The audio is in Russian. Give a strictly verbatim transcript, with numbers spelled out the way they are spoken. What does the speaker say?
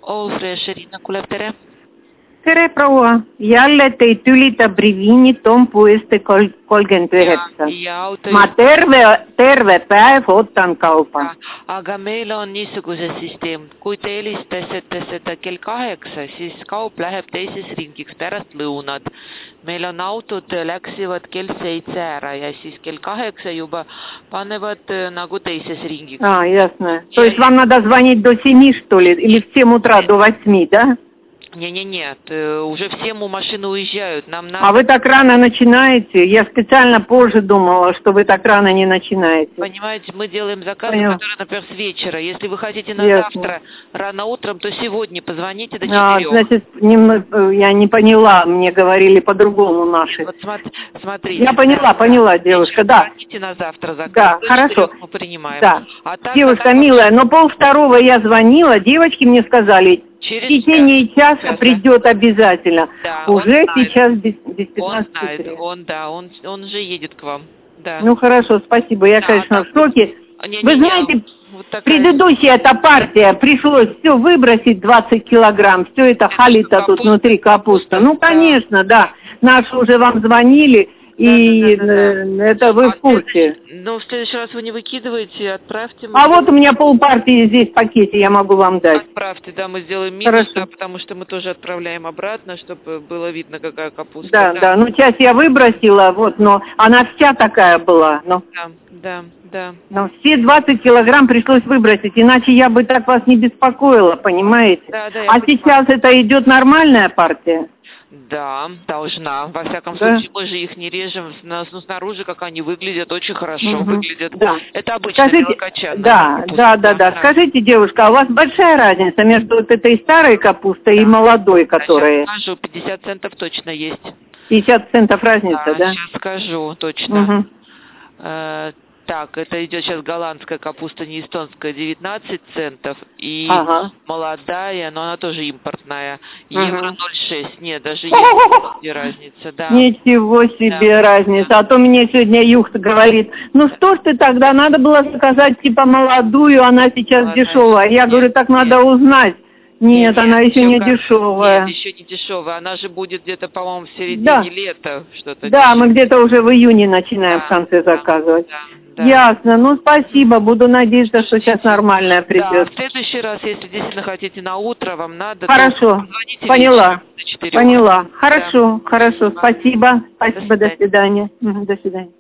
All Fresh, Irina, kuuleb, tere. Tere, proua. Jälle teid ülitab Rivini Tompu este kolmkümmend üheksa. Ma terve, terve päev ootan kauba. Aga meil on niisuguse süsteem. Kui te helistasite seda kell kaheksa, siis kaup läheb teises ringiks pärast lõunad. Meil on autod läksivad kell seitse ära ja siis kell kaheksa juba panevad nagu teises ringiks. А, ясно. То есть вам надо звонить до семи, что ли? Или в семь утра до восьми, да? Не-не-нет, уже в семь машины уезжают. Нам надо... А вы так рано начинаете? Я специально позже думала, что вы так рано не начинаете. Понимаете, мы делаем заказы, Понял. которые, например, с вечера. Если вы хотите на Ясно. завтра рано утром, то сегодня позвоните до А, четырех. значит, не, я не поняла, мне говорили по-другому наши. Вот смотрите. Я поняла, поняла, девушка, да. Звоните на завтра заказ. Да, до хорошо. Мы принимаем. Да. А так, девушка как... милая, но полвторого я звонила, девочки мне сказали, Через в течение час, часа придет обязательно. Да, уже он сейчас без, без Он пятнадцати знает, три. он, да, он, он же едет к вам. Да. Ну хорошо, спасибо, я, Да, конечно, так... в шоке. Не, не, Вы не, знаете, вот такая... предыдущая эта партия, пришлось все выбросить, двадцать килограмм, все это халито тут внутри капуста. Ну, конечно, да. Наши уже вам звонили, да, и да, да, да, да. это вы а в курсе. Ну, в следующий раз вы не выкидываете, отправьте. А вот у меня полпартии здесь в пакете, я могу вам дать. Отправьте, да, мы сделаем минус, Хорошо. да, потому что мы тоже отправляем обратно, чтобы было видно, какая капуста. Да, да, да, ну часть я выбросила, вот, но она вся такая была. Но, да, да, да. но все двадцать килограмм пришлось выбросить, иначе я бы так вас не беспокоила, понимаете? Да, да, я а понимаю. Сейчас это идет нормальная партия? Да, должна. Во всяком Да? случае, мы же их не режем, но снаружи, как они выглядят, очень хорошо Угу. выглядят. Да. Это обычная Скажите, мелкочатная да, капуста. да, да, да. Скажите, девушка, а у вас большая разница между вот этой старой капустой да. и молодой, которая? Сейчас скажу, пятьдесят центов точно есть. пятьдесят центов разница, да? да? Сейчас скажу, точно. Угу. Э, так, это идет сейчас голландская капуста, не эстонская, девятнадцать центов. И ага. молодая, но она тоже импортная. Угу. Евро ноль целых шесть. Нет, даже есть разница, да. Ничего себе да. разница. А то мне сегодня Юхта говорит, ну что ж ты тогда, надо было заказать типа молодую, она сейчас Молодая. дешевая. Я нет, говорю, так нет. надо узнать. Нет, нет она еще, еще не как... дешевая. Нет, еще не дешевая. Она же будет где-то, по-моему, в середине да. лета. Что-то да, дешевое. мы где-то уже в июне начинаем да, в конце да, заказывать. Да, да. Ясно. Ну, спасибо. Буду надеяться, что сейчас нормальная придет. Да, в следующий раз, если действительно хотите на утро, вам надо... Хорошо. Поняла. Поняла. Хорошо, да. хорошо. Спасибо. Спасибо. До свидания. До свидания. До свидания.